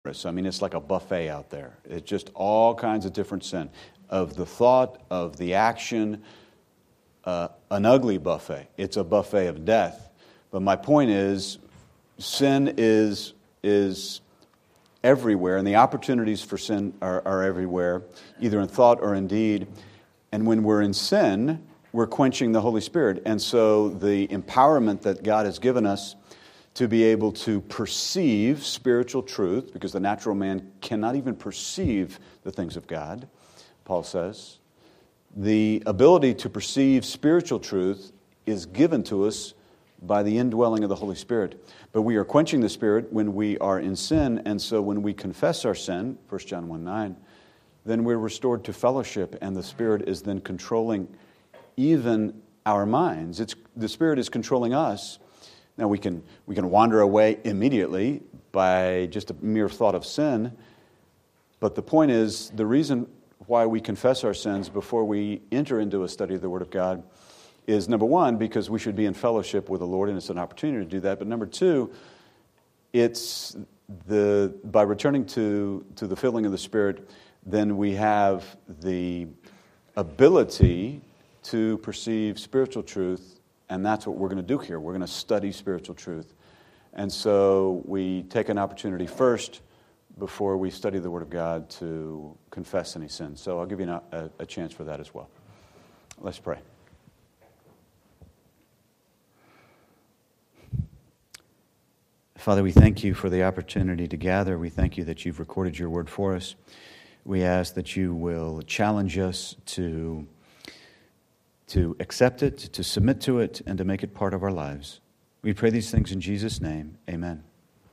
I mean, it's like a buffet out there. It's just all kinds of different sin. Of the thought, of the action, an ugly buffet. It's a buffet of death. But my point is, sin is everywhere, and the opportunities for sin are everywhere, either in thought or in deed. And when we're in sin, we're quenching the Holy Spirit. And so the empowerment that God has given us to be able to perceive spiritual truth, because the natural man cannot even perceive the things of God, Paul says. The ability to perceive spiritual truth is given to us by the indwelling of the Holy Spirit. But we are quenching the Spirit when we are in sin, and so when we confess our sin, 1 John 1:9, then we're restored to fellowship, and the Spirit is then controlling even our minds. The Spirit is controlling us. Now we can wander away immediately by just a mere thought of sin, but the point is, the reason why we confess our sins before we enter into a study of the Word of God is, number one, because we should be in fellowship with the Lord, and it's an opportunity to do that. But number two, it's by returning to the filling of the Spirit, then we have the ability to perceive spiritual truth, and that's what we're going to do here. We're going to study spiritual truth. And so we take an opportunity first, before we study the Word of God, to confess any sins. So I'll give you a chance for that as well. Let's pray. Father, we thank you for the opportunity to gather. We thank you that you've recorded your word for us. We ask that you will challenge us to accept it, to submit to it, and to make it part of our lives. We pray these things in Jesus' name. Amen.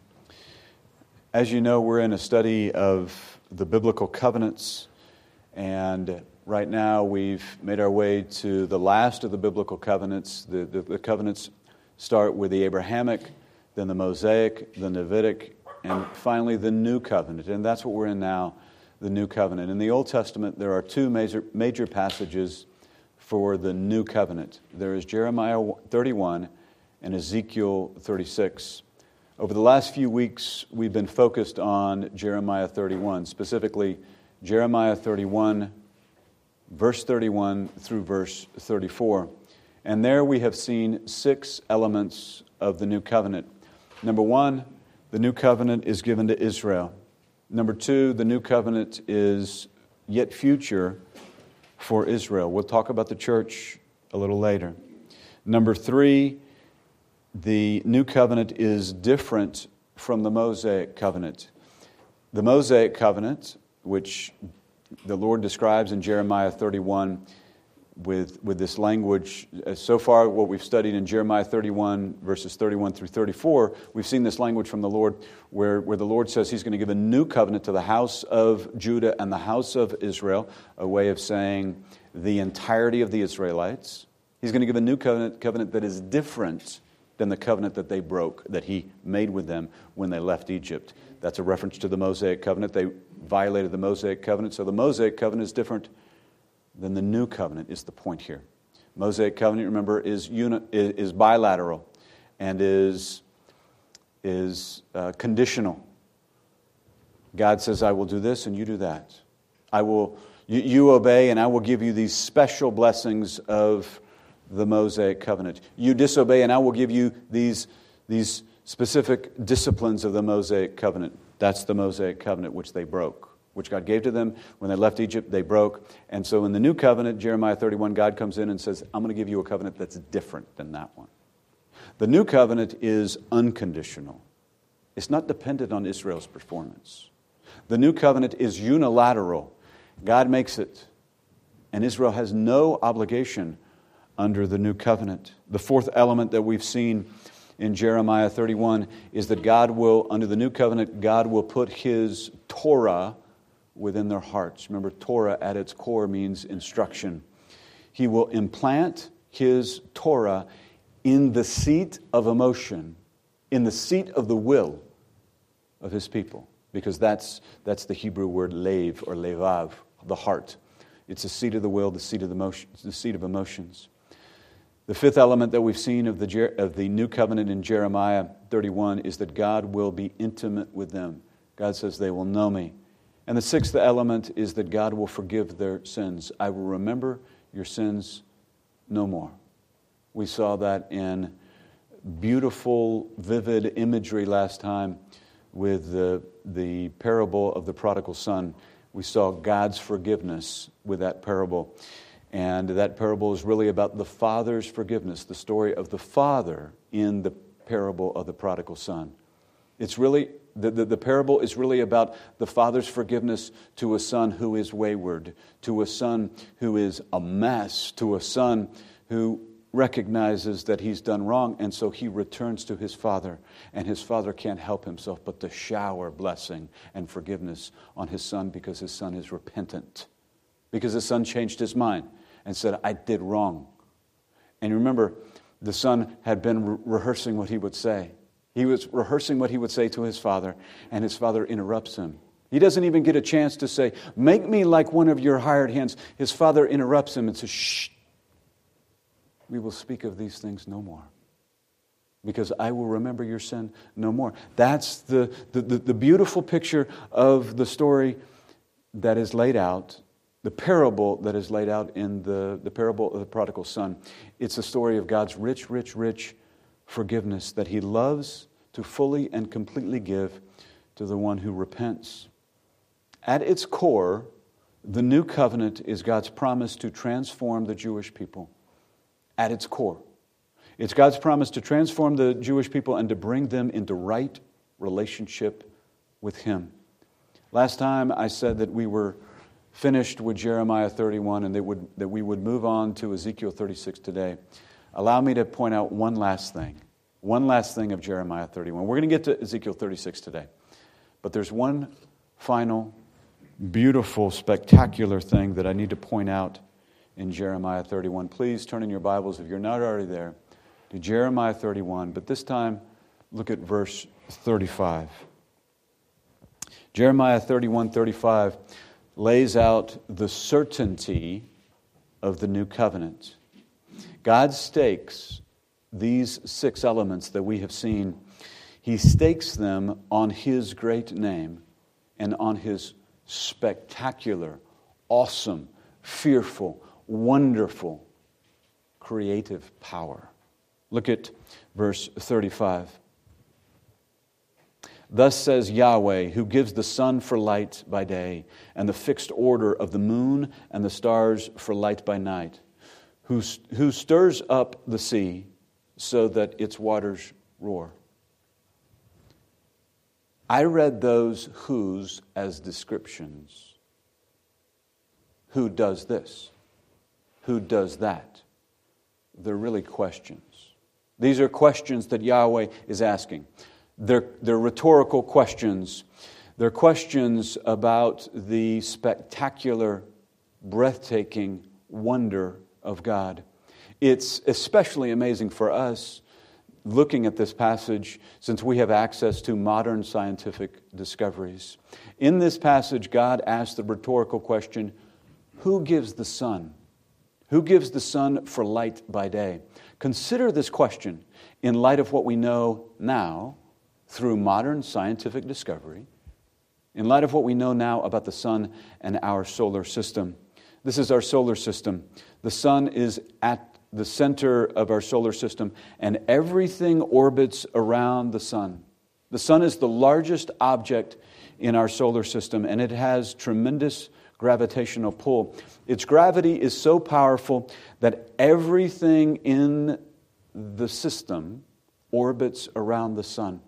As you know, we're in a study of the biblical covenants, and right now we've made our way to the last of the biblical covenants. The covenants start with the Abrahamic, then the Mosaic, the Davidic, and finally the New Covenant. And that's what we're in now, the New Covenant. In the Old Testament, there are two major passages for the New Covenant. There is Jeremiah 31 and Ezekiel 36. Over the last few weeks, we've been focused on Jeremiah 31, specifically Jeremiah 31, verse 31 through verse 34. And there we have seen 6 elements of the New Covenant. Number 1, the New Covenant is given to Israel. Number 2, the New Covenant is yet future for Israel. We'll talk about the church a little later. Number 3, the New Covenant is different from the Mosaic Covenant. The Mosaic Covenant, which the Lord describes in Jeremiah 31 with this language, so far what we've studied in Jeremiah 31, verses 31 through 34, we've seen this language from the Lord where the Lord says He's going to give a new covenant to the house of Judah and the house of Israel, a way of saying the entirety of the Israelites. He's going to give a new covenant that is different than the covenant that they broke, that He made with them when they left Egypt. That's a reference to the Mosaic covenant. They violated the Mosaic covenant, so the Mosaic covenant is different than the New Covenant is the point here. Mosaic covenant, remember, is bilateral and is conditional. God says, I will do this and you do that. You obey and I will give you these special blessings of the Mosaic covenant. You disobey and I will give you these specific disciplines of the Mosaic covenant. That's the Mosaic covenant which they broke, which God gave to them. When they left Egypt, they broke. And so in the New Covenant, Jeremiah 31, God comes in and says, I'm going to give you a covenant that's different than that one. The New Covenant is unconditional. It's not dependent on Israel's performance. The New Covenant is unilateral. God makes it, and Israel has no obligation under the New Covenant. The fourth element that we've seen in Jeremiah 31 is that God will, under the New Covenant, God will put His Torah within their hearts. Remember, Torah at its core means instruction. He will implant His Torah in the seat of emotion, in the seat of the will of His people, because that's the Hebrew word lev or levav, the heart. It's the seat of the will, the seat of the seat of emotions. The fifth element that we've seen of the New Covenant in Jeremiah 31 is that God will be intimate with them. God says they will know me. And the sixth element is that God will forgive their sins. I will remember your sins no more. We saw that in beautiful, vivid imagery last time with the parable of the prodigal son. We saw God's forgiveness with that parable. And that parable is really about the father's forgiveness, the story of the father in the parable of the prodigal son. It's really, the parable is really about the father's forgiveness to a son who is wayward, to a son who is a mess, to a son who recognizes that he's done wrong, and so he returns to his father, and his father can't help himself but to shower blessing and forgiveness on his son because his son is repentant, because his son changed his mind and said, I did wrong. And remember, the son had been rehearsing what he would say. He was rehearsing what he would say to his father, and his father interrupts him. He doesn't even get a chance to say, make me like one of your hired hands. His father interrupts him and says, shh, we will speak of these things no more, because I will remember your sin no more. That's the beautiful picture of the story that is laid out, the parable that is laid out in the parable of the prodigal son. It's a story of God's rich, rich, rich forgiveness that He loves to fully and completely give to the one who repents. At its core, the new covenant is God's promise to transform the Jewish people. At its core. It's God's promise to transform the Jewish people and to bring them into right relationship with Him. Last time I said that we were finished with Jeremiah 31 and that we would move on to Ezekiel 36 today. Allow me to point out one last thing of Jeremiah 31. We're going to get to Ezekiel 36 today. But there's one final, beautiful, spectacular thing that I need to point out in Jeremiah 31. Please turn in your Bibles, if you're not already there, to Jeremiah 31. But this time, look at verse 35. Jeremiah 31:35 lays out the certainty of the new covenant. God stakes these 6 elements that we have seen. He stakes them on His great name and on His spectacular, awesome, fearful, wonderful, creative power. Look at verse 35. Thus says Yahweh, who gives the sun for light by day, and the fixed order of the moon and the stars for light by night, who stirs up the sea so that its waters roar. I read those whos as descriptions. Who does this? Who does that? They're really questions. These are questions that Yahweh is asking. They're rhetorical questions. They're questions about the spectacular, breathtaking wonder of God. It's especially amazing for us looking at this passage since we have access to modern scientific discoveries. In this passage, God asks the rhetorical question, who gives the sun? Who gives the sun for light by day? Consider this question in light of what we know now through modern scientific discovery, in light of what we know now about the sun and our solar system. This is our solar system. The sun is at the center of our solar system, and everything orbits around the sun. The sun is the largest object in our solar system, and it has tremendous gravitational pull. Its gravity is so powerful that everything in the system orbits around the sun.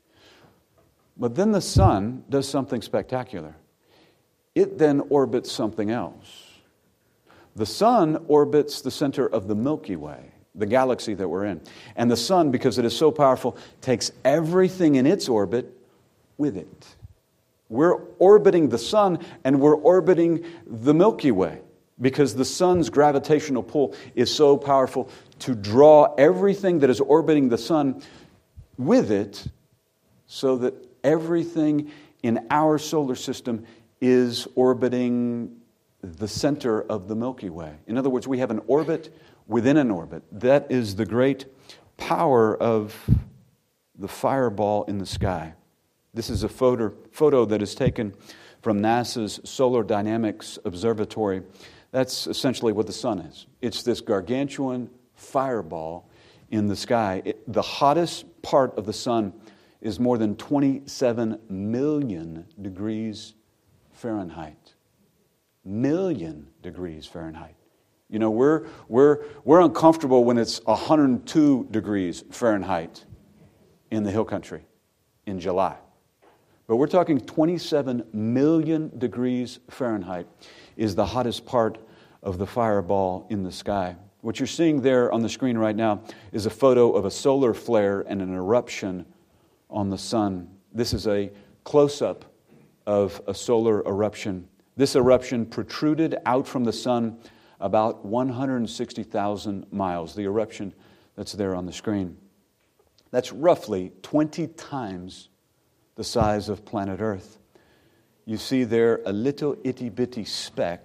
But then the sun does something spectacular. It then orbits something else. The sun orbits the center of the Milky Way, the galaxy that we're in. And the sun, because it is so powerful, takes everything in its orbit with it. We're orbiting the sun and we're orbiting the Milky Way because the sun's gravitational pull is so powerful to draw everything that is orbiting the sun with it so that everything in our solar system is orbiting the center of the Milky Way. In other words, we have an orbit within an orbit. That is the great power of the fireball in the sky. This is a photo that is taken from NASA's Solar Dynamics Observatory. That's essentially what the sun is. It's this gargantuan fireball in the sky. The hottest part of the sun is more than 27 million degrees Fahrenheit. Million degrees Fahrenheit. You know, we're uncomfortable when it's 102 degrees Fahrenheit in the hill country in July. But we're talking 27 million degrees Fahrenheit is the hottest part of the fireball in the sky. What you're seeing there on the screen right now is a photo of a solar flare and an eruption on the sun. This is a close-up of a solar eruption. This eruption protruded out from the sun about 160,000 miles, the eruption that's there on the screen. That's roughly 20 times the size of planet Earth. You see there a little itty-bitty speck,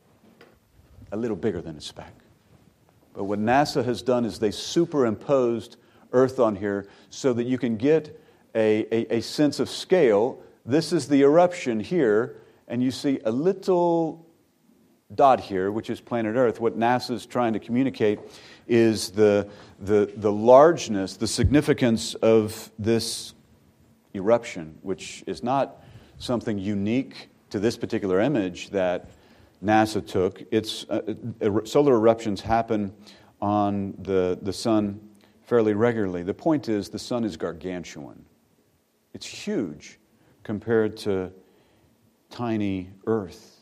a little bigger than a speck. But what NASA has done is they superimposed Earth on here so that you can get a sense of scale. This is the eruption here, and you see a little dot here, which is planet Earth. What NASA is trying to communicate is the largeness, the significance of this eruption, which is not something unique to this particular image that NASA took. It's solar eruptions happen on the sun fairly regularly. The point is the sun is gargantuan. It's huge compared to tiny Earth.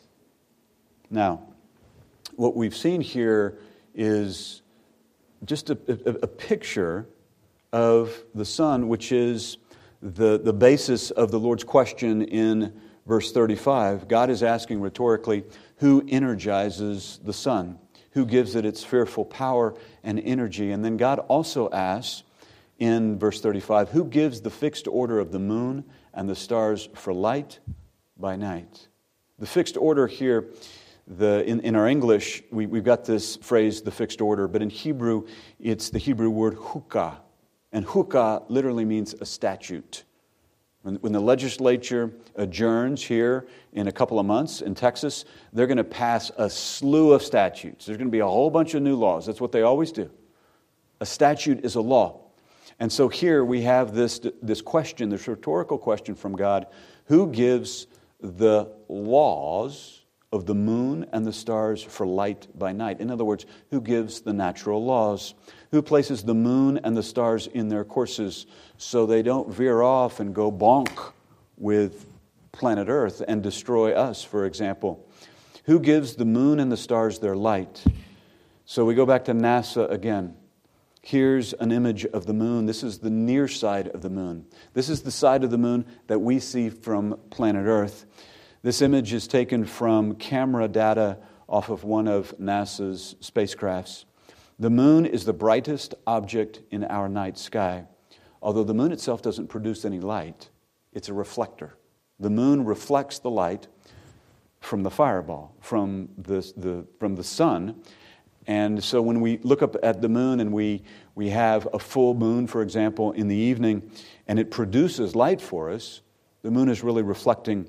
Now, what we've seen here is just a picture of the sun, which is the basis of the Lord's question in verse 35. God is asking rhetorically, who energizes the sun? Who gives it its fearful power and energy? And then God also asks in verse 35, who gives the fixed order of the moon and the stars for light by night? The fixed order here, in our English, we've got this phrase, the fixed order, but in Hebrew, it's the Hebrew word hukah. And hukah literally means a statute. When the legislature adjourns here in a couple of months in Texas, they're going to pass a slew of statutes. There's going to be a whole bunch of new laws. That's what they always do. A statute is a law. And so here we have this question, this rhetorical question from God, who gives the laws of the moon and the stars for light by night? In other words, who gives the natural laws? Who places the moon and the stars in their courses so they don't veer off and go bonk with planet Earth and destroy us, for example? Who gives the moon and the stars their light? So we go back to NASA again. Here's an image of the moon. This is the near side of the moon. This is the side of the moon that we see from planet Earth. This image is taken from camera data off of one of NASA's spacecrafts. The moon is the brightest object in our night sky. Although the moon itself doesn't produce any light, it's a reflector. The moon reflects the light from the fireball, from the sun. And so when we look up at the moon and we have a full moon, for example, in the evening, and it produces light for us, the moon is really reflecting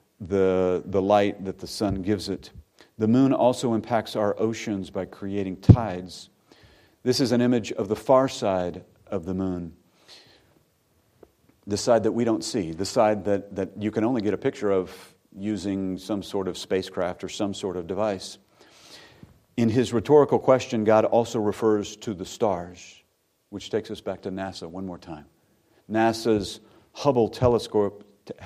the light that the sun gives it. The moon also impacts our oceans by creating tides. This is an image of the far side of the moon, the side that we don't see, the side that you can only get a picture of using some sort of spacecraft or some sort of device. In his rhetorical question, God also refers to the stars, which takes us back to NASA one more time. NASA's Hubble telescope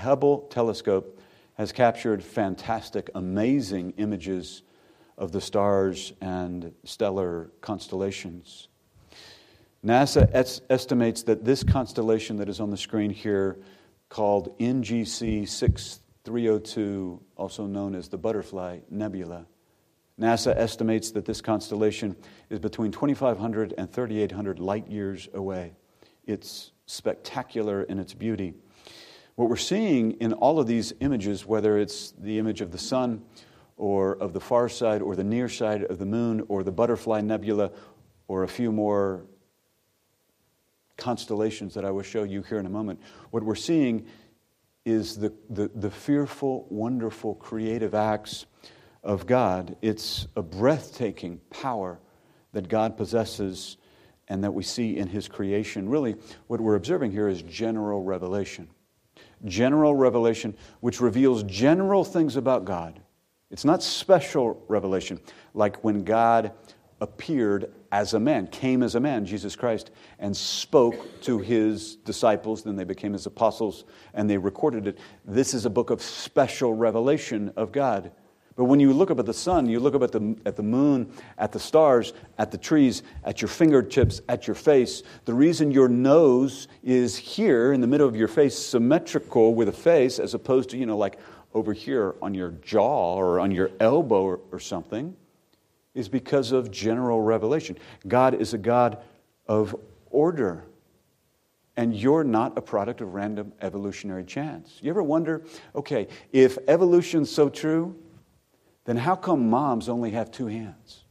has captured fantastic, amazing images of the stars and stellar constellations. NASA estimates that this constellation that is on the screen here, called NGC 6302, also known as the Butterfly Nebula, NASA estimates that this constellation is between 2,500 and 3,800 light years away. It's spectacular in its beauty. What we're seeing in all of these images, whether it's the image of the sun or of the far side or the near side of the moon or the Butterfly Nebula or a few more constellations that I will show you here in a moment, what we're seeing is the fearful, wonderful, creative acts of God. It's a breathtaking power that God possesses and that we see in His creation. Really, what we're observing here is general revelation. General revelation, which reveals general things about God. It's not special revelation, like when God appeared as a man, came as a man, Jesus Christ, and spoke to His disciples, then they became His apostles, and they recorded it. This is a book of special revelation of God. But when you look up at the sun, you look up at the moon, at the stars, at the trees, at your fingertips, at your face, the reason your nose is here in the middle of your face, symmetrical with a face, as opposed to, like over here on your jaw or on your elbow or something, is because of general revelation. God is a God of order. And you're not a product of random evolutionary chance. You ever wonder, okay, if evolution's so true, then how come moms only have 2 hands?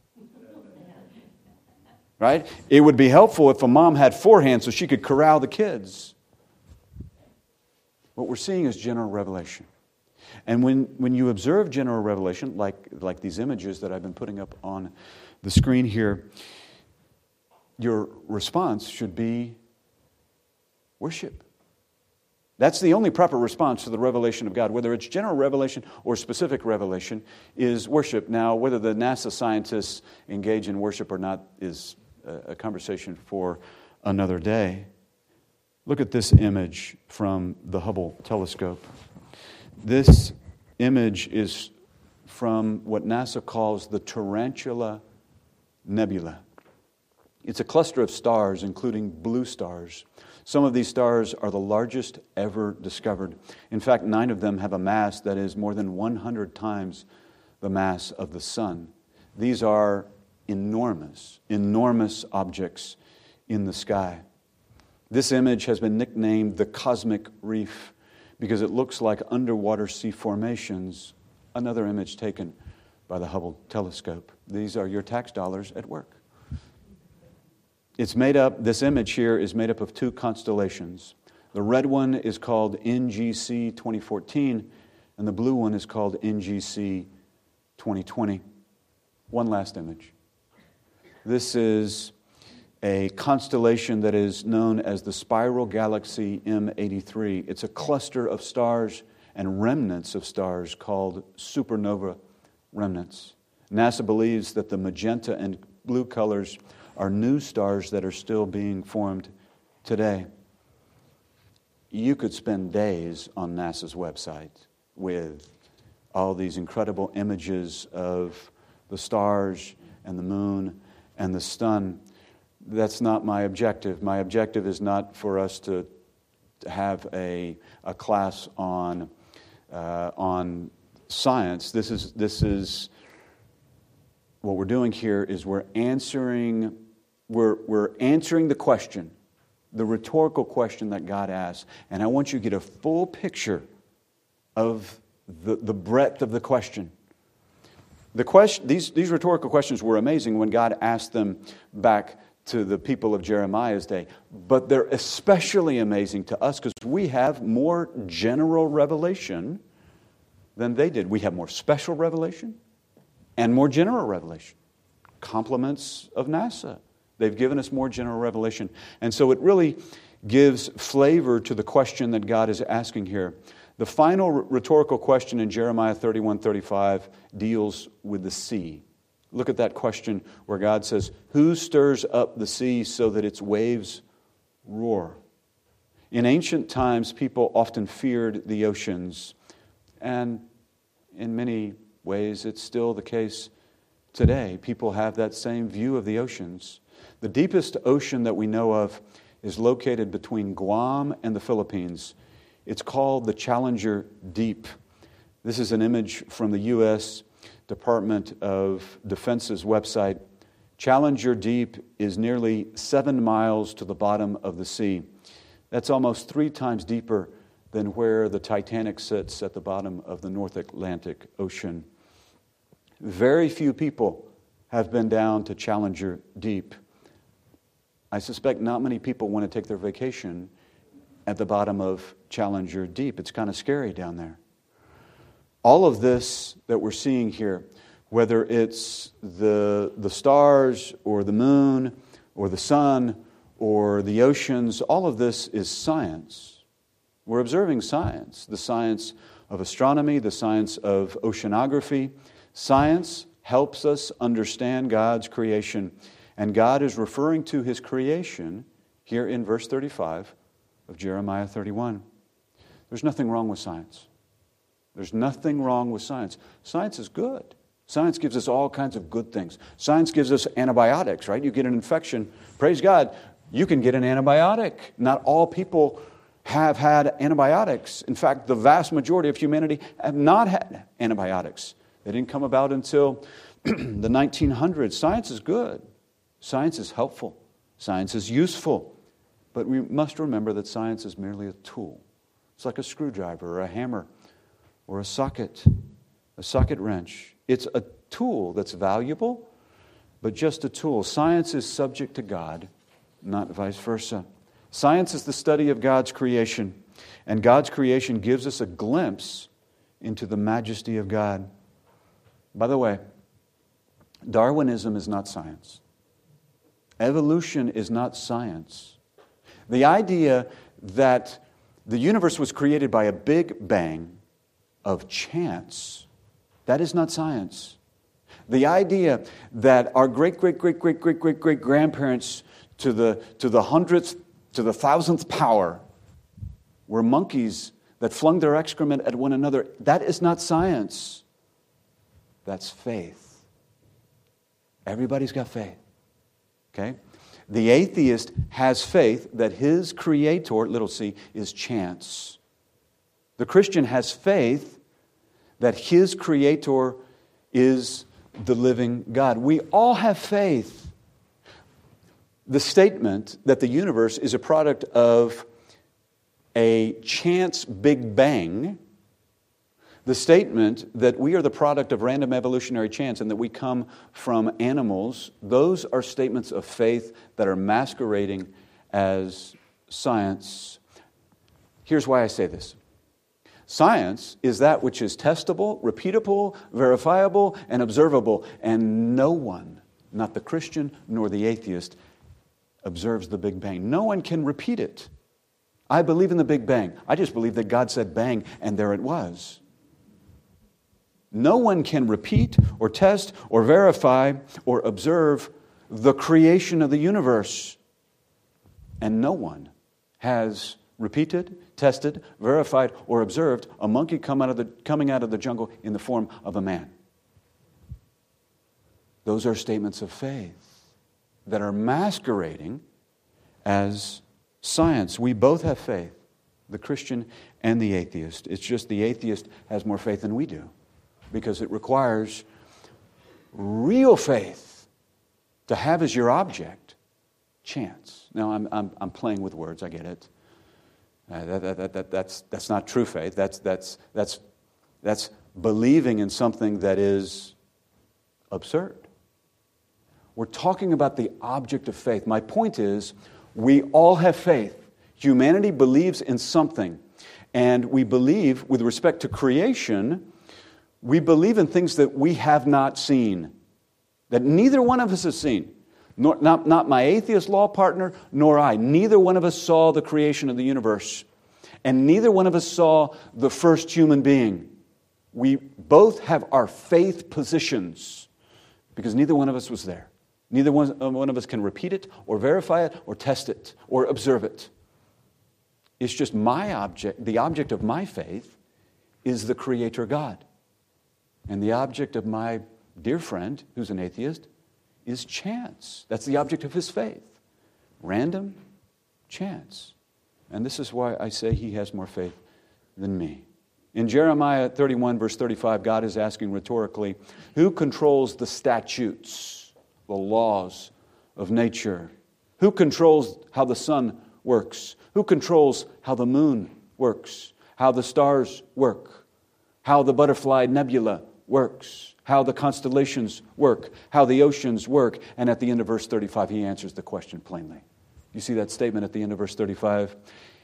Right? It would be helpful if a mom had 4 hands so she could corral the kids. What we're seeing is general revelation. And when you observe general revelation, like these images that I've been putting up on the screen here, your response should be worship. That's the only proper response to the revelation of God, whether it's general revelation or specific revelation, is worship. Now, whether the NASA scientists engage in worship or not is a conversation for another day. Look at this image from the Hubble telescope. This image is from what NASA calls the Tarantula Nebula. It's a cluster of stars, including blue stars. Some of these stars are the largest ever discovered. In fact, 9 of them have a mass that is more than 100 times the mass of the sun. These are enormous, enormous objects in the sky. This image has been nicknamed the Cosmic Reef because it looks like underwater sea formations. Another image taken by the Hubble telescope. These are your tax dollars at work. This image here is made up of 2 constellations. The red one is called NGC 2014, and the blue one is called NGC 2020. One last image. This is a constellation that is known as the Spiral Galaxy M83. It's a cluster of stars and remnants of stars called supernova remnants. NASA believes that the magenta and blue colors are new stars that are still being formed today. You could spend days on NASA's website with all these incredible images of the stars and the moon and the sun. That's not my objective. My objective is not for us to have a class on science. This is what we're doing here is we're answering the question, the rhetorical question that God asks, and I want you to get a full picture of the breadth of the question. These rhetorical questions were amazing when God asked them back to the people of Jeremiah's day, but they're especially amazing to us because we have more general revelation than they did. We have more special revelation and more general revelation. Compliments of NASA. They've given us more general revelation. And so it really gives flavor to the question that God is asking here. The final rhetorical question in Jeremiah 31:35 deals with the sea. Look at that question where God says, "Who stirs up the sea so that its waves roar?" In ancient times, people often feared the oceans. And in many ways, it's still the case today. People have that same view of the oceans. The deepest ocean that we know of is located between Guam and the Philippines. It's called the Challenger Deep. This is an image from the U.S. Department of Defense's website. Challenger Deep is nearly 7 miles to the bottom of the sea. That's almost 3 times deeper than where the Titanic sits at the bottom of the North Atlantic Ocean. Very few people have been down to Challenger Deep. I suspect not many people want to take their vacation at the bottom of Challenger Deep. It's kind of scary down there. All of this that we're seeing here, whether it's the stars or the moon or the sun or the oceans, all of this is science. We're observing science, the science of astronomy, the science of oceanography. Science helps us understand God's creation, and God is referring to His creation here in verse 35 of Jeremiah 31. There's nothing wrong with science. There's nothing wrong with science. Science is good. Science gives us all kinds of good things. Science gives us antibiotics, right? You get an infection, praise God, you can get an antibiotic. Not all people have had antibiotics. In fact, the vast majority of humanity have not had antibiotics. They didn't come about until the 1900s. Science is good. Science is helpful. Science is useful. But we must remember that science is merely a tool. It's like a screwdriver or a hammer or a socket wrench. It's a tool that's valuable, but just a tool. Science is subject to God, not vice versa. Science is the study of God's creation, and God's creation gives us a glimpse into the majesty of God. By the way, Darwinism is not science. Evolution is not science. The idea that the universe was created by a big bang of chance, that is not science. The idea that our great-great-great-great-great-great-great-grandparents to the hundredth, to the thousandth power were monkeys that flung their excrement at one another, that is not science. That's faith. Everybody's got faith. Okay? The atheist has faith that his creator, little c, is chance. The Christian has faith that his creator is the living God. We all have faith. The statement that the universe is a product of a chance big bang, the statement that we are the product of random evolutionary chance and that we come from animals, those are statements of faith that are masquerading as science. Here's why I say this. Science is that which is testable, repeatable, verifiable, and observable. And no one, not the Christian nor the atheist, observes the Big Bang. No one can repeat it. I believe in the Big Bang. I just believe that God said bang, and there it was. No one can repeat or test or verify or observe the creation of the universe. And no one has repeated, tested, verified, or observed a monkey coming out of the jungle in the form of a man. Those are statements of faith that are masquerading as science. We both have faith, the Christian and the atheist. It's just the atheist has more faith than we do, because it requires real faith to have as your object chance. Now, I'm playing with words. I get it. That's not true faith. That's believing in something that is absurd. We're talking about the object of faith. My point is, we all have faith. Humanity believes in something, and we believe, with respect to creation, we believe in things that we have not seen, that neither one of us has seen. Not my atheist law partner, nor I. Neither one of us saw the creation of the universe. And neither one of us saw the first human being. We both have our faith positions, because neither one of us was there. Neither one of us can repeat it, or verify it, or test it, or observe it. It's just my object. The object of my faith is the Creator God. And the object of my dear friend, who's an atheist, is chance. That's the object of his faith. Random chance. And this is why I say he has more faith than me. In Jeremiah 31, verse 35, God is asking rhetorically, who controls the statutes, the laws of nature? Who controls how the sun works? Who controls how the moon works? How the stars work? How the butterfly nebula works? How the constellations work, how the oceans work. And at the end of verse 35, he answers the question plainly. You see that statement at the end of verse 35?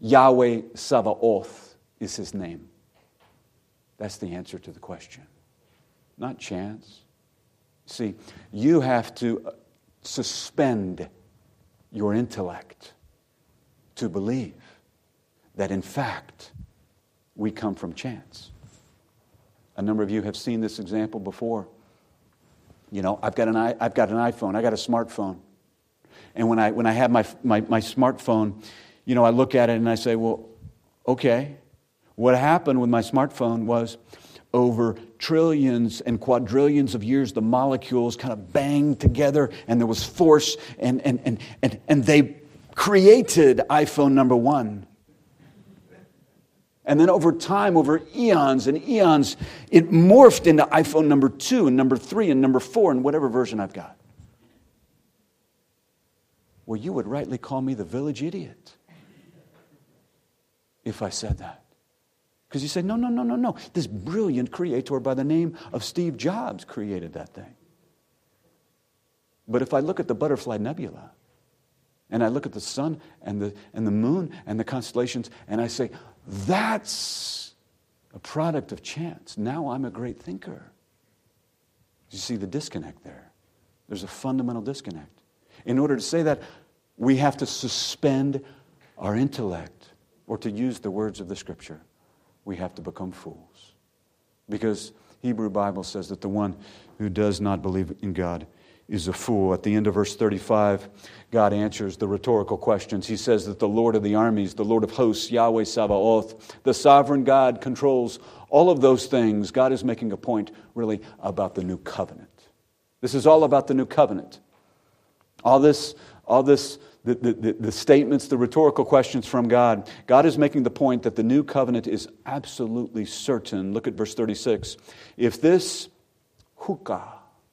Yahweh Sabaoth is his name. That's the answer to the question. Not chance. See, you have to suspend your intellect to believe that in fact we come from chance. A number of you have seen this example before. You know, I've got an iPhone, I got a smartphone. And when I have my smartphone, you know, I look at it and I say, well, okay, what happened with my smartphone was over trillions and quadrillions of years, the molecules kind of banged together and there was force and they created iPhone number 1. And then over time, over eons and eons, it morphed into iPhone number 2 and number 3 and number 4 and whatever version I've got. Well, you would rightly call me the village idiot if I said that. Because you say, no. This brilliant creator by the name of Steve Jobs created that thing. But if I look at the Butterfly Nebula, and I look at the sun and the moon and the constellations, and I say, that's a product of chance. Now I'm a great thinker. You see the disconnect there. There's a fundamental disconnect. In order to say that, we have to suspend our intellect, or to use the words of the Scripture, we have to become fools. Because Hebrew Bible says that the one who does not believe in God is a fool. At the end of verse 35, God answers the rhetorical questions. He says that the Lord of the armies, the Lord of hosts, Yahweh Sabaoth, the sovereign God controls all of those things. God is making a point really about the new covenant. This is all about the new covenant. All this, the statements, the rhetorical questions from God. God is making the point that the new covenant is absolutely certain. Look at verse 36. If this hukah,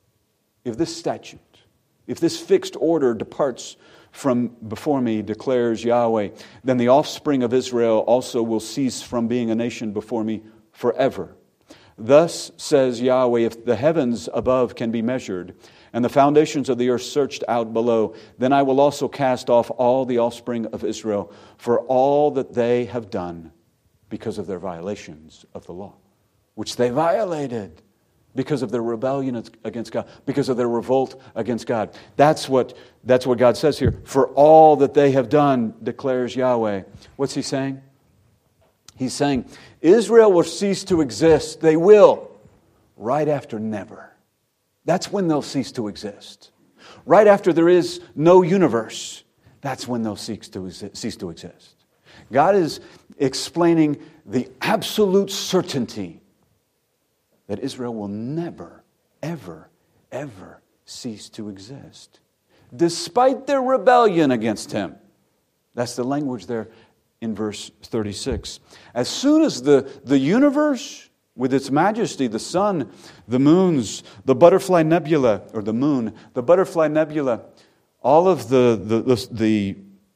if this statute, if this fixed order departs from before me, declares Yahweh, then the offspring of Israel also will cease from being a nation before me forever. Thus says Yahweh, if the heavens above can be measured, and the foundations of the earth searched out below, then I will also cast off all the offspring of Israel for all that they have done because of their violations of the law, which they violated because of their rebellion against God, because of their revolt against God. That's what God says here. For all that they have done, declares Yahweh. What's he saying? He's saying, Israel will cease to exist. They will. Right after never. That's when they'll cease to exist. Right after there is no universe, that's when they'll cease to exist. God is explaining the absolute certainty that Israel will never, ever, ever cease to exist, despite their rebellion against Him. That's the language there in verse 36. As soon as the universe, with its majesty, the sun, the moons, the butterfly nebula, or the moon, the butterfly nebula, all of the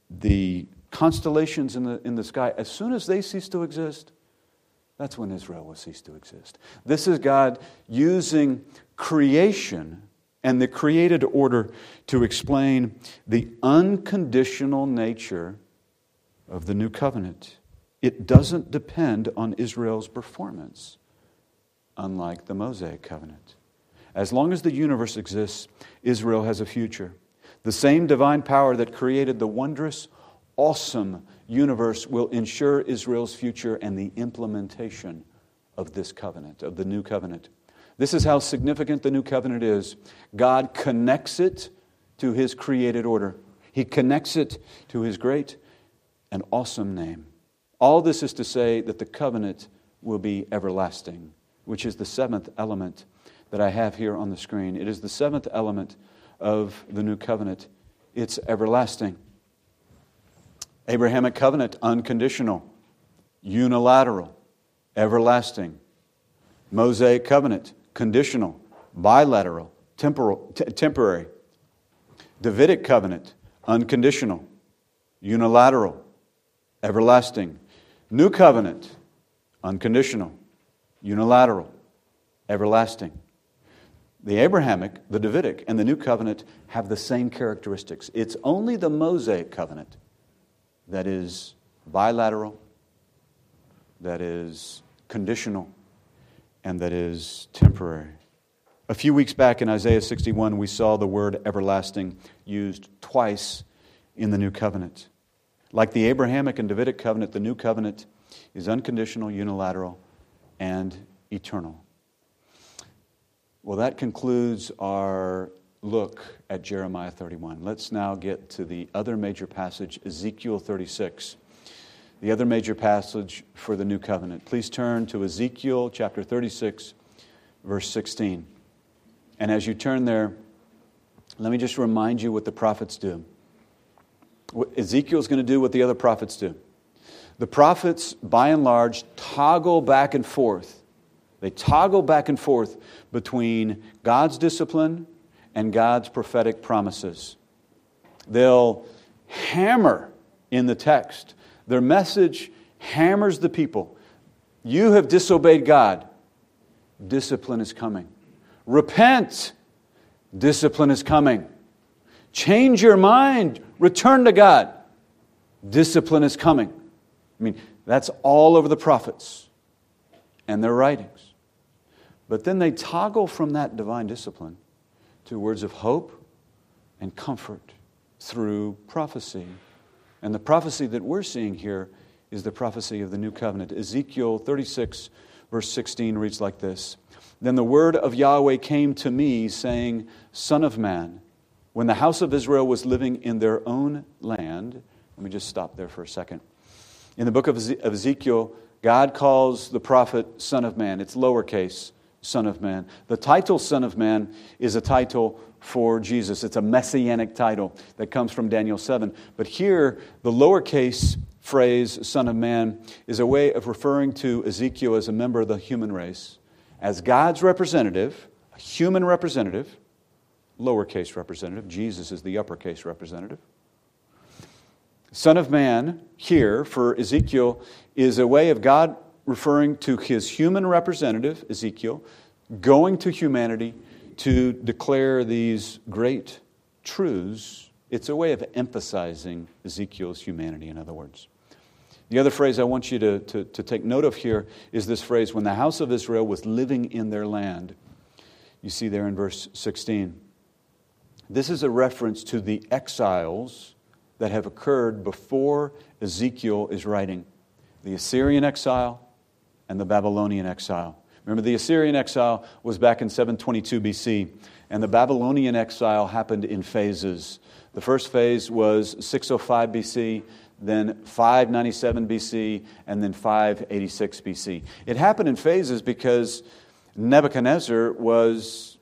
constellations in the sky, as soon as they cease to exist, that's when Israel will cease to exist. This is God using creation and the created order to explain the unconditional nature of the new covenant. It doesn't depend on Israel's performance, unlike the Mosaic covenant. As long as the universe exists, Israel has a future. The same divine power that created the wondrous, awesome universe will ensure Israel's future and the implementation of this covenant, of the new covenant. This is how significant the new covenant is. God connects it to His created order. He connects it to His great and awesome name. All this is to say that the covenant will be everlasting, which is the seventh element that I have here on the screen. It is the seventh element of the new covenant. It's everlasting. Abrahamic covenant, unconditional, unilateral, everlasting. Mosaic covenant, conditional, bilateral, temporary. Davidic covenant, unconditional, unilateral, everlasting. New covenant, unconditional, unilateral, everlasting. The Abrahamic, the Davidic, and the New Covenant have the same characteristics. It's only the Mosaic covenant that is bilateral, that is conditional, and that is temporary. A few weeks back in Isaiah 61, we saw the word everlasting used twice in the New Covenant. Like the Abrahamic and Davidic covenant, the New Covenant is unconditional, unilateral, and eternal. Well, that concludes our look at Jeremiah 31. Let's now get to the other major passage, Ezekiel 36. The other major passage for the New Covenant. Please turn to Ezekiel chapter 36, verse 16. And as you turn there, let me just remind you what the prophets do. Ezekiel's going to do what the other prophets do. The prophets, by and large, toggle back and forth. They toggle back and forth between God's discipline and God's prophetic promises. They'll hammer in the text. Their message hammers the people. You have disobeyed God. Discipline is coming. Repent. Discipline is coming. Change your mind. Return to God. Discipline is coming. I mean, that's all over the prophets and their writings. But then they toggle from that divine discipline to words of hope and comfort through prophecy. And the prophecy that we're seeing here is the prophecy of the New Covenant. Ezekiel 36, verse 16 reads like this. Then the word of Yahweh came to me, saying, Son of man, when the house of Israel was living in their own land. Let me just stop there for a second. In the book of Ezekiel, God calls the prophet Son of Man. It's lowercase, Son of Man. The title Son of Man is a title for Jesus. It's a messianic title that comes from Daniel 7. But here, the lowercase phrase, Son of Man, is a way of referring to Ezekiel as a member of the human race, as God's representative, a human representative, lowercase representative. Jesus is the uppercase representative. Son of Man, here, for Ezekiel, is a way of God referring to His human representative, Ezekiel, going to humanity to declare these great truths. It's a way of emphasizing Ezekiel's humanity, in other words. The other phrase I want you to take note of here is this phrase, when the house of Israel was living in their land. You see there in verse 16. This is a reference to the exiles that have occurred before Ezekiel is writing. The Assyrian exile and the Babylonian exile. Remember, the Assyrian exile was back in 722 BC, and the Babylonian exile happened in phases. The first phase was 605 BC, then 597 BC, and then 586 BC. It happened in phases because Nebuchadnezzar was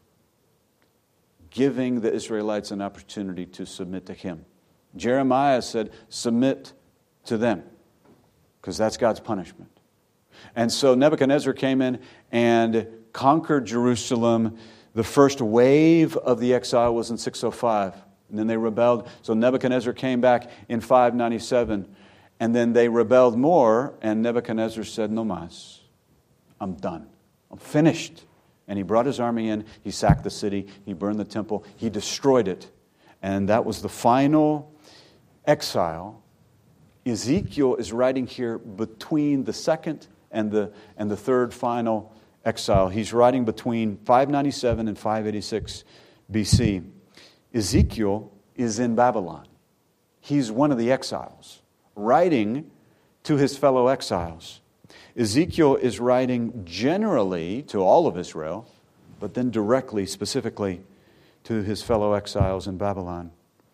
giving the Israelites an opportunity to submit to him. Jeremiah said, submit to them, because that's God's punishment. And so Nebuchadnezzar came in and conquered Jerusalem. The first wave of the exile was in 605. And then they rebelled. So Nebuchadnezzar came back in 597. And then they rebelled more. And Nebuchadnezzar said, no mas. I'm done. I'm finished. And he brought his army in. He sacked the city. He burned the temple. He destroyed it. And that was the final exile. Ezekiel is writing here between the second and the third final exile. He's writing between 597 and 586 BC. Ezekiel is in Babylon. He's one of the exiles, writing to his fellow exiles. Ezekiel is writing generally to all of Israel, but then directly, specifically, to his fellow exiles in Babylon.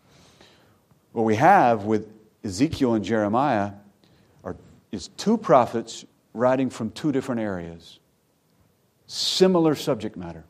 What we have with Ezekiel and Jeremiah is two prophets writing from two different areas. Similar subject matter.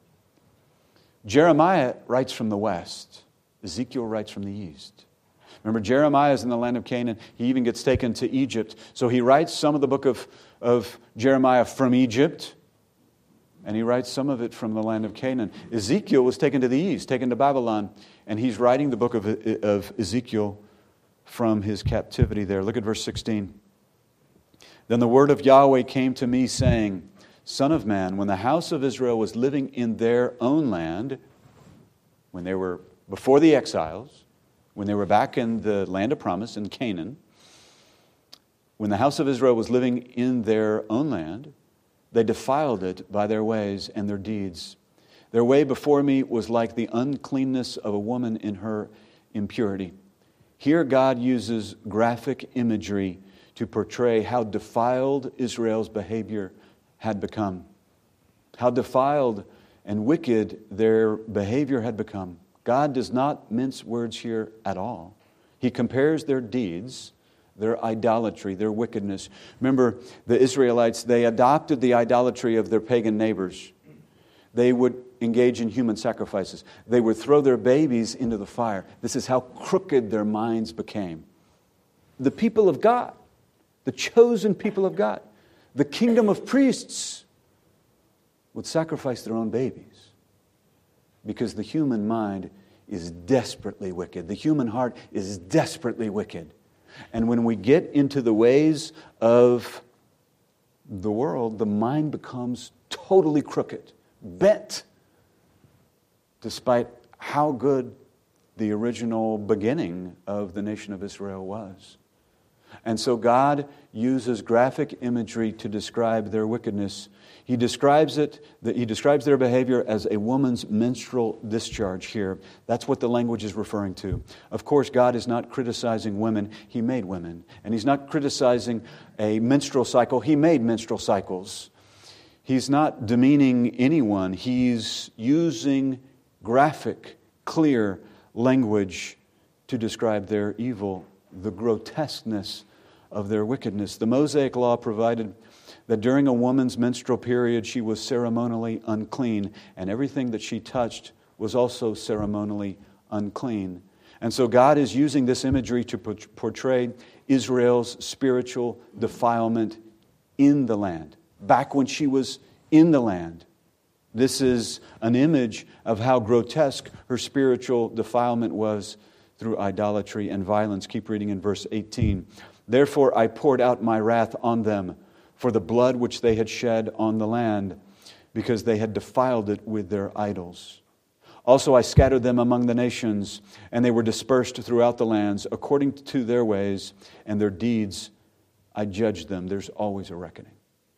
Jeremiah writes from the west. Ezekiel writes from the east. Remember, Jeremiah is in the land of Canaan. He even gets taken to Egypt. So he writes some of the book of Jeremiah from Egypt, and he writes some of it from the land of Canaan. Ezekiel was taken to the east, taken to Babylon, and he's writing the book of Ezekiel from his captivity there. Look at verse 16. Then the word of Yahweh came to me, saying, Son of man, when the house of Israel was living in their own land, when they were before the exiles, when they were back in the land of promise in Canaan, when the house of Israel was living in their own land, they defiled it by their ways and their deeds. Their way before me was like the uncleanness of a woman in her impurity. Here God uses graphic imagery to portray how defiled Israel's behavior had become. How defiled and wicked their behavior had become. God does not mince words here at all. He compares their deeds, their idolatry, their wickedness. Remember, the Israelites, they adopted the idolatry of their pagan neighbors. They would engage in human sacrifices. They would throw their babies into the fire. This is how crooked their minds became. The people of God, the chosen people of God, the kingdom of priests, would sacrifice their own babies because the human mind is desperately wicked. The human heart is desperately wicked. And when we get into the ways of the world, the mind becomes totally crooked, bent, despite how good the original beginning of the nation of Israel was. And so God uses graphic imagery to describe their wickedness. He describes their behavior as a woman's menstrual discharge here. That's what the language is referring to. Of course, God is not criticizing women. He made women. And He's not criticizing a menstrual cycle. He made menstrual cycles. He's not demeaning anyone. He's using graphic, clear language to describe their evil, the grotesqueness of their wickedness. The Mosaic law provided that during a woman's menstrual period, she was ceremonially unclean, and everything that she touched was also ceremonially unclean. And so God is using this imagery to portray Israel's spiritual defilement in the land, back when she was in the land. This is an image of how grotesque her spiritual defilement was through idolatry and violence. Keep reading in verse 18. Therefore I poured out my wrath on them for the blood which they had shed on the land, because they had defiled it with their idols. Also I scattered them among the nations, and they were dispersed throughout the lands according to their ways and their deeds. I judged them. There's always a reckoning.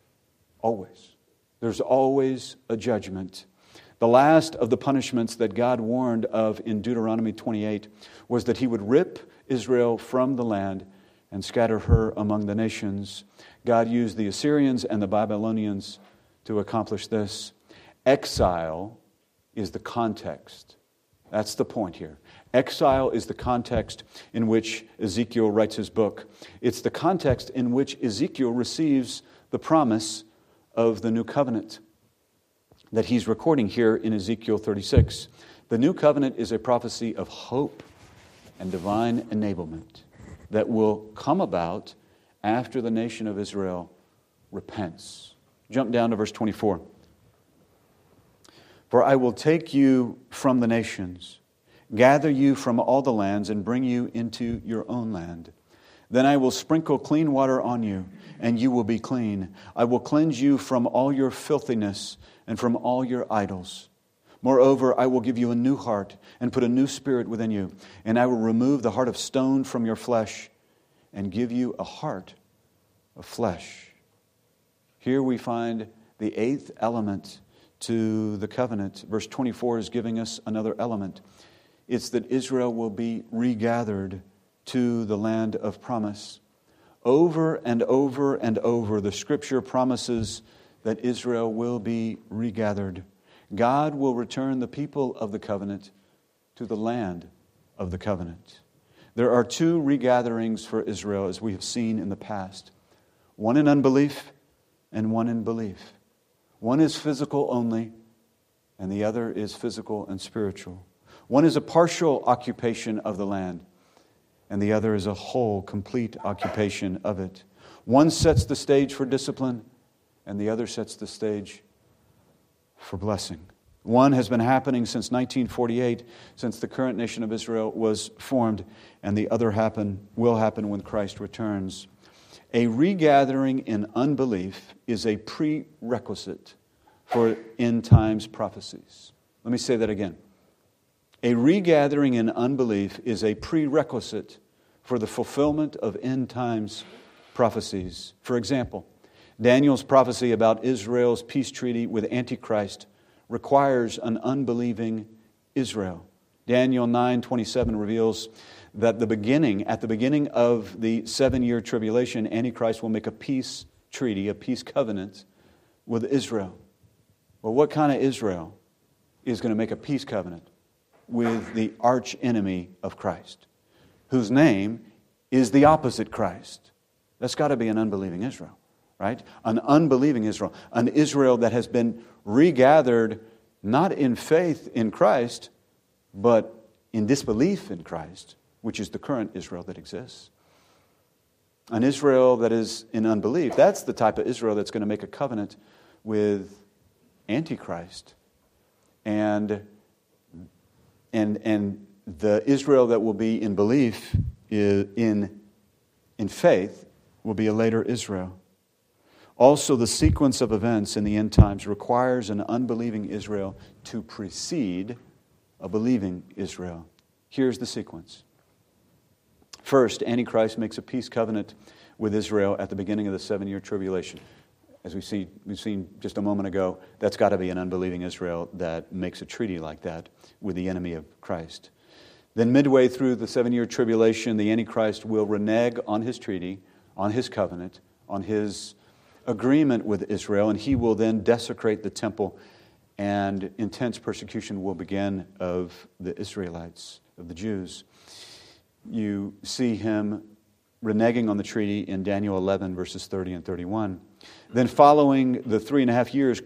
Always. There's always a judgment. The last of the punishments that God warned of in Deuteronomy 28 was that He would rip Israel from the land and scatter her among the nations. God used the Assyrians and the Babylonians to accomplish this. Exile is the context. That's the point here. Exile is the context in which Ezekiel writes his book. It's the context in which Ezekiel receives the promise of the new covenant that he's recording here in Ezekiel 36. The new covenant is a prophecy of hope and divine enablement that will come about after the nation of Israel repents. Jump down to verse 24. For I will take you from the nations, gather you from all the lands, and bring you into your own land. Then I will sprinkle clean water on you, and you will be clean. I will cleanse you from all your filthiness and from all your idols. Moreover, I will give you a new heart and put a new spirit within you. And I will remove the heart of stone from your flesh and give you a heart of flesh. Here we find the eighth element to the covenant. Verse 24 is giving us another element. It's that Israel will be regathered to the land of promise. Over and over and over, the Scripture promises that Israel will be regathered. God will return the people of the covenant to the land of the covenant. There are two regatherings for Israel, as we have seen in the past. One in unbelief and one in belief. One is physical only, and the other is physical and spiritual. One is a partial occupation of the land, and the other is a whole, complete occupation of it. One sets the stage for discipline, and the other sets the stage for blessing. One has been happening since 1948, since the current nation of Israel was formed, and the other will happen when Christ returns. A regathering in unbelief is a prerequisite for end times prophecies. Let me say that again. A regathering in unbelief is a prerequisite for the fulfillment of end times prophecies. prophecies. For example, Daniel's prophecy about Israel's peace treaty with Antichrist requires an unbelieving Israel. Daniel 9:27 reveals that at the beginning of the 7-year tribulation, Antichrist will make a peace treaty, a peace covenant with Israel. Well, what kind of Israel is going to make a peace covenant with the arch enemy of Christ, whose name is the opposite Christ? That's got to be an unbelieving Israel, right? An unbelieving Israel. An Israel that has been regathered not in faith in Christ, but in disbelief in Christ, which is the current Israel that exists. An Israel that is in unbelief. That's the type of Israel that's going to make a covenant with Antichrist. And the Israel that will be in belief, in faith, will be a later Israel. Also, the sequence of events in the end times requires an unbelieving Israel to precede a believing Israel. Here's the sequence. First, Antichrist makes a peace covenant with Israel at the beginning of the 7-year tribulation. As we've seen just a moment ago, that's got to be an unbelieving Israel that makes a treaty like that with the enemy of Christ. Then midway through the 7-year tribulation, the Antichrist will renege on his treaty, on his covenant, on his agreement with Israel, and he will then desecrate the temple, and intense persecution will begin of the Israelites, of the Jews. You see him reneging on the treaty in Daniel 11, verses 30 and 31. Then following the 3.5 years,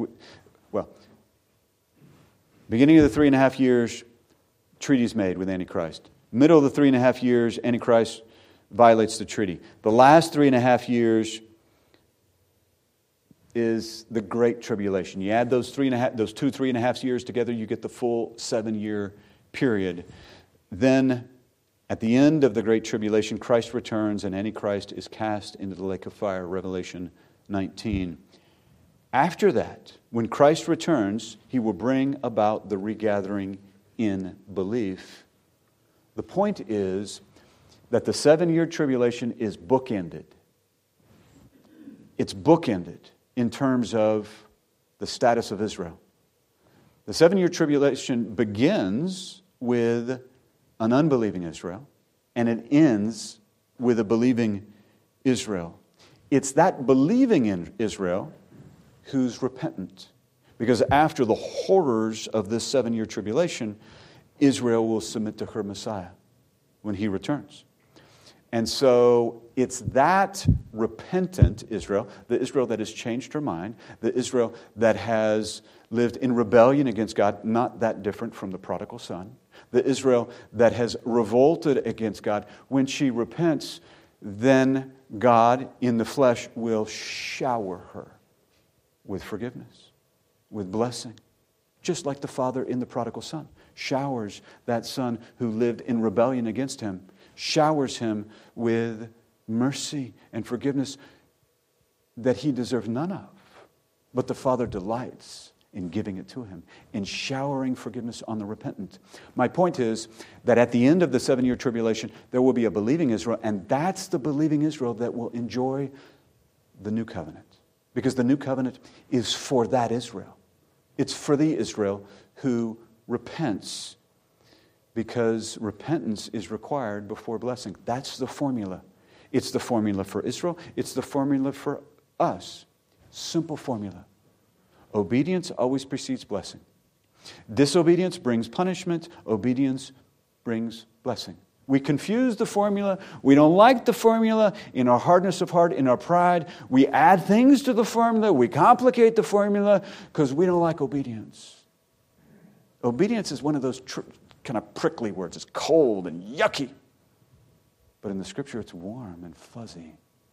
beginning of the 3.5 years, treaties made with Antichrist. Middle of the 3.5 years, Antichrist violates the treaty. The last 3.5 years is the Great Tribulation. You add those 3.5 years together, you get the full 7-year period. Then, at the end of the Great Tribulation, Christ returns and Antichrist is cast into the lake of fire, Revelation 19. After that, when Christ returns, he will bring about the regathering in belief. The point is that the 7-year tribulation is bookended. It's bookended in terms of the status of Israel. The 7-year tribulation begins with an unbelieving Israel, and it ends with a believing Israel. It's that believing in Israel who's repentant. Because after the horrors of this 7-year tribulation, Israel will submit to her Messiah when he returns. And so it's that repentant Israel, the Israel that has changed her mind, the Israel that has lived in rebellion against God, not that different from the prodigal son, the Israel that has revolted against God. When she repents, then God in the flesh will shower her with forgiveness, with blessing, just like the father in the prodigal son showers that son who lived in rebellion against him, showers him with mercy and forgiveness that he deserved none of. But the Father delights in giving it to him, in showering forgiveness on the repentant. My point is that at the end of the 7-year tribulation, there will be a believing Israel, and that's the believing Israel that will enjoy the new covenant. Because the new covenant is for that Israel. It's for the Israel who repents, because repentance is required before blessing. That's the formula. It's the formula for Israel. It's the formula for us. Simple formula. Obedience always precedes blessing. Disobedience brings punishment. Obedience brings blessing. We confuse the formula. We don't like the formula. In our hardness of heart, in our pride, we add things to the formula. We complicate the formula because we don't like obedience. Obedience is one of those kind of prickly words. It's cold and yucky. But in the Scripture, it's warm and fuzzy.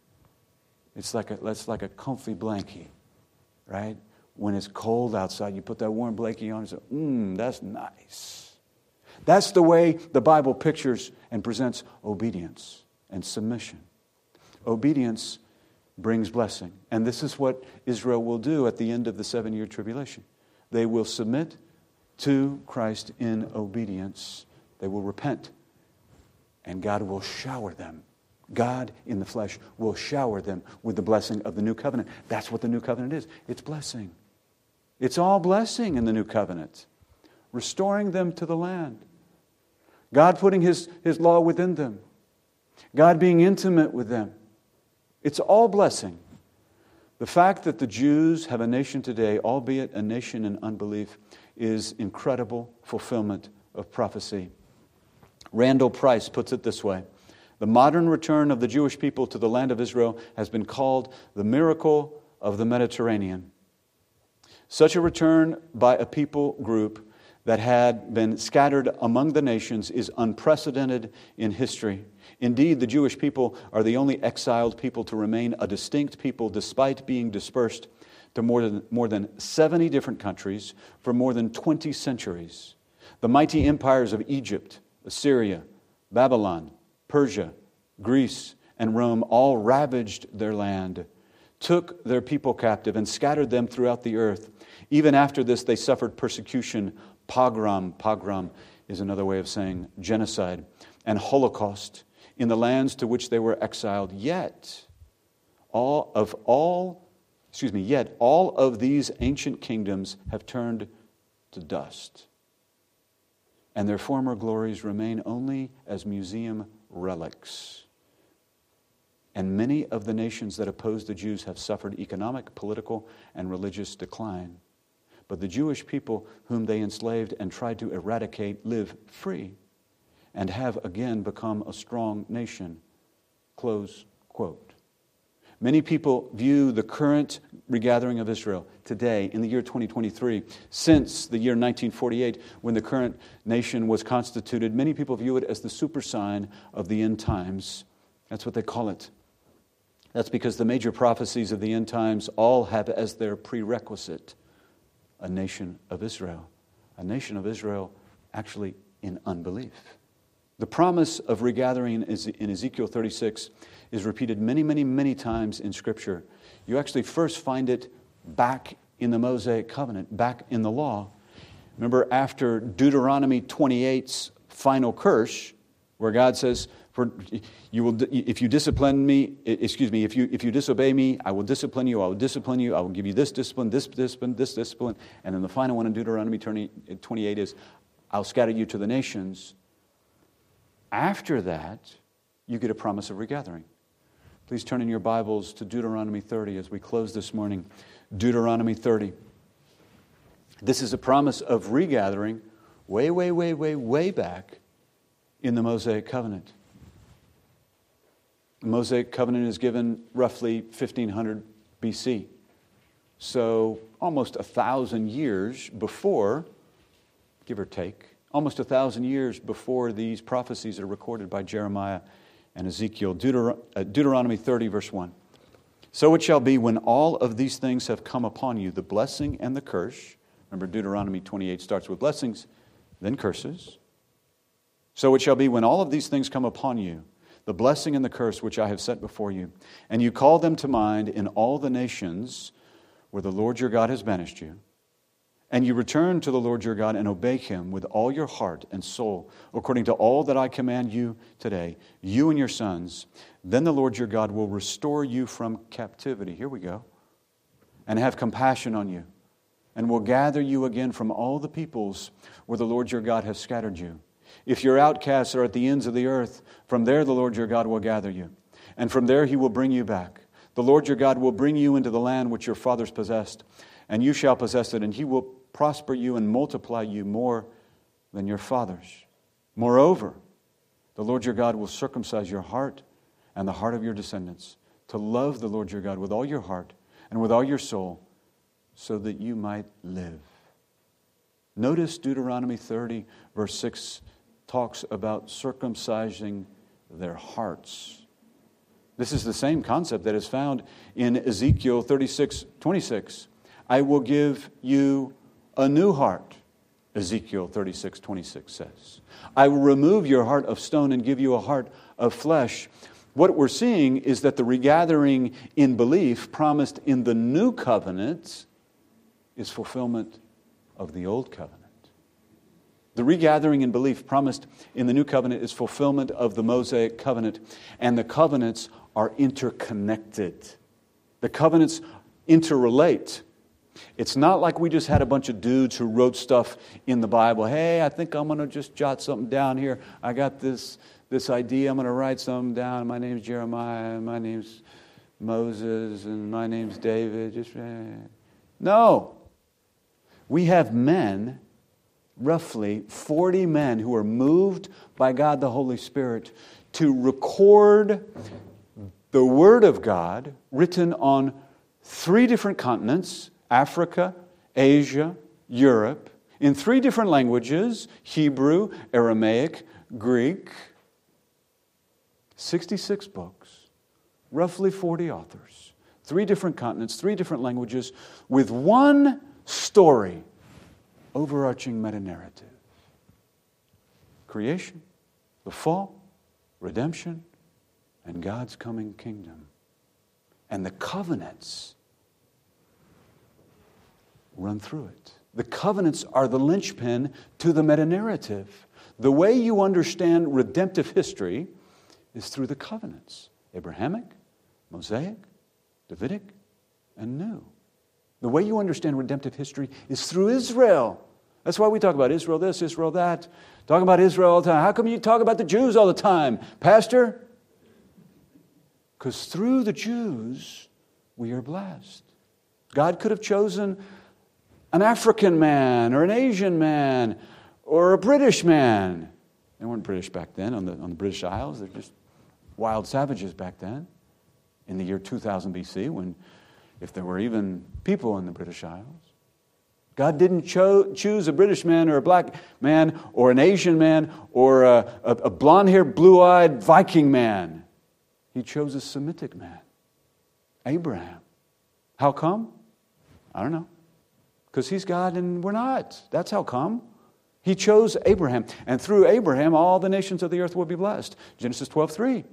It's like a comfy blankie, right? When it's cold outside, you put that warm blankie on and say, that's nice. That's the way the Bible pictures and presents obedience and submission. Obedience brings blessing. And this is what Israel will do at the end of the 7-year tribulation. They will submit to Christ in obedience. They will repent. And God will shower them God in the flesh will shower them with the blessing of the new covenant. That's what the new covenant is. It's blessing. It's all blessing in the new covenant. Restoring them to the land. God putting His law within them. God being intimate with them. It's all blessing. The fact that the Jews have a nation today, albeit a nation in unbelief, is incredible fulfillment of prophecy. Randall Price puts it this way: the modern return of the Jewish people to the land of Israel has been called the miracle of the Mediterranean. Such a return by a people group that had been scattered among the nations is unprecedented in history. Indeed, the Jewish people are the only exiled people to remain a distinct people despite being dispersed to more than 70 different countries for more than 20 centuries. The mighty empires of Egypt, Assyria, Babylon, Persia, Greece, and Rome all ravaged their land, took their people captive, and scattered them throughout the earth. Even after this, they suffered persecution, pogrom. Pogrom is another way of saying genocide, and Holocaust in the lands to which they were exiled. Yet all of these ancient kingdoms have turned to dust, and their former glories remain only as museum relics. And many of the nations that oppose the Jews have suffered economic, political, and religious decline. But the Jewish people whom they enslaved and tried to eradicate live free and have again become a strong nation. Close quote. Many people view the current regathering of Israel today in the year 2023, since the year 1948 when the current nation was constituted, many people view it as the super sign of the end times. That's what they call it. That's because the major prophecies of the end times all have as their prerequisite a nation of Israel. A nation of Israel actually in unbelief. The promise of regathering in Ezekiel 36 is repeated many, many, many times in Scripture. You actually first find it back in the Mosaic covenant, back in the law. Remember, after Deuteronomy 28's final curse, where God says, if you disobey me, I will discipline you, I will give you this discipline, this discipline, this discipline. And then the final one in Deuteronomy 28 is, I'll scatter you to the nations. After that, you get a promise of regathering. Please turn in your Bibles to Deuteronomy 30 as we close this morning. Deuteronomy 30. This is a promise of regathering way back in the Mosaic covenant. The Mosaic covenant is given roughly 1500 BC. So almost 1,000 years before, give or take, almost 1,000 years before these prophecies are recorded by Jeremiah and Ezekiel. Deuteronomy 30, verse 1. So it shall be when all of these things have come upon you, the blessing and the curse. Remember, Deuteronomy 28 starts with blessings, then curses. So it shall be when all of these things come upon you, the blessing and the curse which I have set before you, and you call them to mind in all the nations where the Lord your God has banished you, and you return to the Lord your God and obey Him with all your heart and soul, according to all that I command you today, you and your sons, then the Lord your God will restore you from captivity. Here we go. And have compassion on you, and will gather you again from all the peoples where the Lord your God has scattered you. If your outcasts are at the ends of the earth, from there the Lord your God will gather you, and from there He will bring you back. The Lord your God will bring you into the land which your fathers possessed, and you shall possess it, and He will prosper you and multiply you more than your fathers. Moreover, the Lord your God will circumcise your heart and the heart of your descendants, to love the Lord your God with all your heart and with all your soul, so that you might live. Notice Deuteronomy 30, verse 6, talks about circumcising their hearts. This is the same concept that is found in Ezekiel 36:26. I will give you a new heart, Ezekiel 36:26 says. I will remove your heart of stone and give you a heart of flesh. What we're seeing is that the regathering in belief promised in the new covenant is fulfillment of the old covenant. The regathering in belief promised in the new covenant is fulfillment of the Mosaic covenant, and the covenants are interconnected. The covenants interrelate. It's not like we just had a bunch of dudes who wrote stuff in the Bible. Hey, I think I'm going to just jot something down here. I got this idea. I'm going to write something down. My name's Jeremiah. My name's Moses. And my name's David. No. We have men, roughly 40 men, who are moved by God the Holy Spirit to record the Word of God written on 3 different continents, Africa, Asia, Europe, in 3 different languages, Hebrew, Aramaic, Greek, 66 books, roughly 40 authors, 3 different continents, 3 different languages, with one story, overarching meta-narrative. Creation, the fall, redemption, and God's coming kingdom. And the covenants run through it. The covenants are the linchpin to the meta-narrative. The way you understand redemptive history is through the covenants. Abrahamic, Mosaic, Davidic, and New. The way you understand redemptive history is through Israel. That's why we talk about Israel this, Israel that. Talk about Israel all the time. How come you talk about the Jews all the time, Pastor? Because through the Jews, we are blessed. God could have chosen an African man or an Asian man or a British man. They weren't British back then on the British Isles. They're just wild savages back then. In the year 2000 BC, when if there were even people in the British Isles. God didn't choose a British man or a black man or an Asian man or a blonde-haired, blue-eyed Viking man. He chose a Semitic man, Abraham. How come? I don't know. Because he's God and we're not. That's how come. He chose Abraham. And through Abraham, all the nations of the earth will be blessed. Genesis 12:3.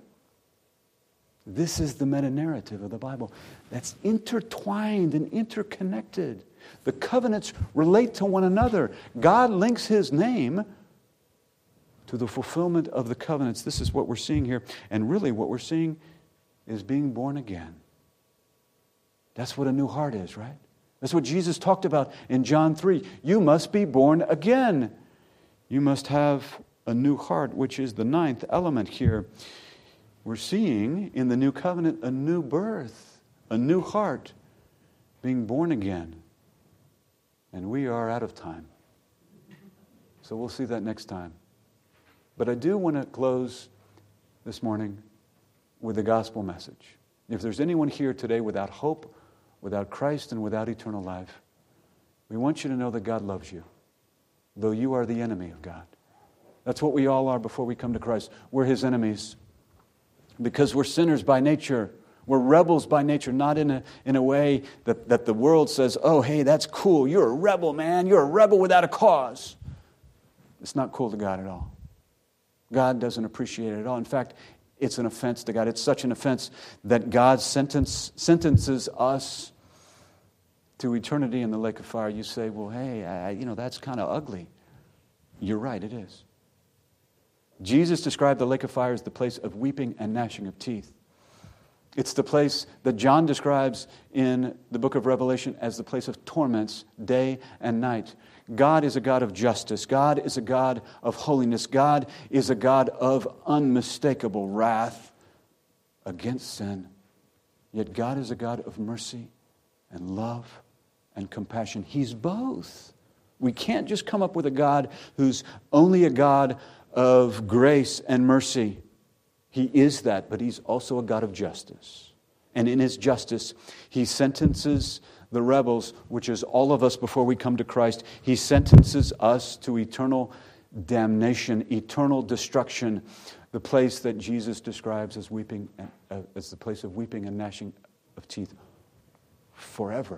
This is the meta-narrative of the Bible that's intertwined and interconnected. The covenants relate to one another. God links His name to the fulfillment of the covenants. This is what we're seeing here. And really what we're seeing is being born again. That's what a new heart is, right? That's what Jesus talked about in John 3. You must be born again. You must have a new heart, which is the 9th element here. We're seeing in the new covenant a new birth, a new heart, being born again. And we are out of time. So we'll see that next time. But I do want to close this morning with the gospel message. If there's anyone here today without hope, without Christ, and without eternal life, we want you to know that God loves you, though you are the enemy of God. That's what we all are before we come to Christ. We're His enemies. Because we're sinners by nature. We're rebels by nature, not in a way that the world says, oh, hey, that's cool. You're a rebel, man. You're a rebel without a cause. It's not cool to God at all. God doesn't appreciate it at all. In fact, it's an offense to God. It's such an offense that God sentences us to eternity in the lake of fire. You say, well, hey, that's kind of ugly. You're right, it is. Jesus described the lake of fire as the place of weeping and gnashing of teeth. It's the place that John describes in the book of Revelation as the place of torments day and night. God is a God of justice. God is a God of holiness. God is a God of unmistakable wrath against sin. Yet God is a God of mercy and love and compassion. He's both. We can't just come up with a God who's only a God of grace and mercy. He is that, but He's also a God of justice. And in His justice, He sentences the rebels, which is all of us before we come to Christ. He sentences us to eternal damnation, eternal destruction, the place that Jesus describes as weeping, as the place of weeping and gnashing of teeth forever.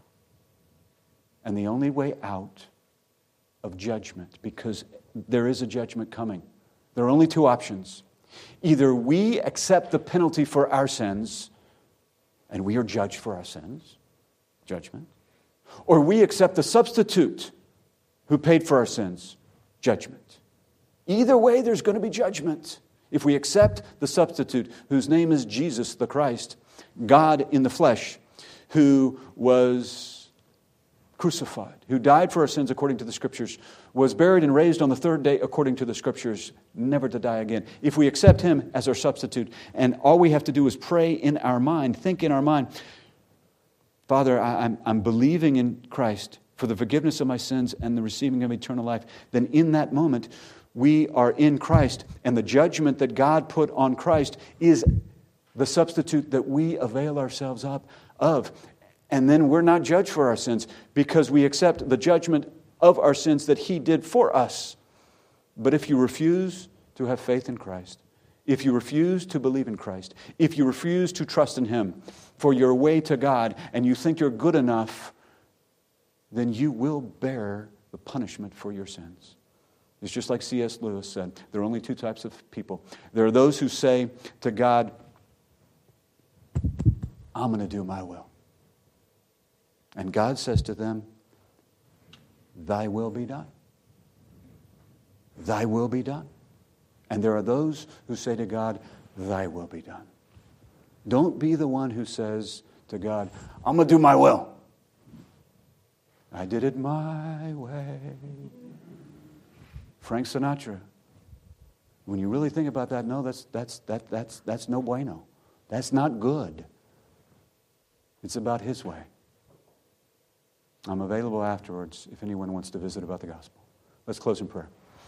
And the only way out of judgment, because there is a judgment coming. There are only 2 options. Either we accept the penalty for our sins, and we are judged for our sins, judgment, or we accept the substitute who paid for our sins, judgment. Either way, there's going to be judgment. If we accept the substitute, whose name is Jesus the Christ, God in the flesh, who was crucified, who died for our sins according to the Scriptures, was buried and raised on the third day according to the Scriptures, never to die again. If we accept Him as our substitute, and all we have to do is pray in our mind, think in our mind, Father, I'm believing in Christ for the forgiveness of my sins and the receiving of eternal life, then in that moment, we are in Christ, and the judgment that God put on Christ is the substitute that we avail ourselves up of. And then we're not judged for our sins because we accept the judgment of our sins that He did for us. But if you refuse to have faith in Christ, if you refuse to believe in Christ, if you refuse to trust in Him for your way to God, and you think you're good enough, then you will bear the punishment for your sins. It's just like C.S. Lewis said, there are only two types of people. There are those who say to God, I'm going to do my will. And God says to them, Thy will be done. Thy will be done. And there are those who say to God, Thy will be done. Don't be the one who says to God, I'm going to do my will. I did it my way. Frank Sinatra. When you really think about that, no, that's no bueno. That's not good. It's about His way. I'm available afterwards if anyone wants to visit about the gospel. Let's close in prayer.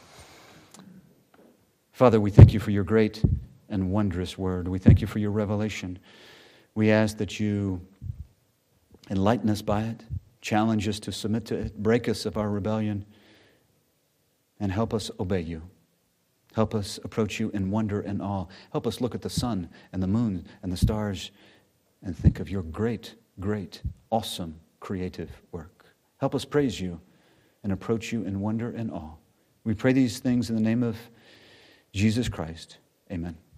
Father, we thank You for Your great and wondrous word. We thank You for Your revelation. We ask that You enlighten us by it, challenge us to submit to it, break us of our rebellion, and help us obey You. Help us approach You in wonder and awe. Help us look at the sun and the moon and the stars and think of Your great, great, awesome creative work. Help us praise You and approach You in wonder and awe. We pray these things in the name of Jesus Christ. Amen.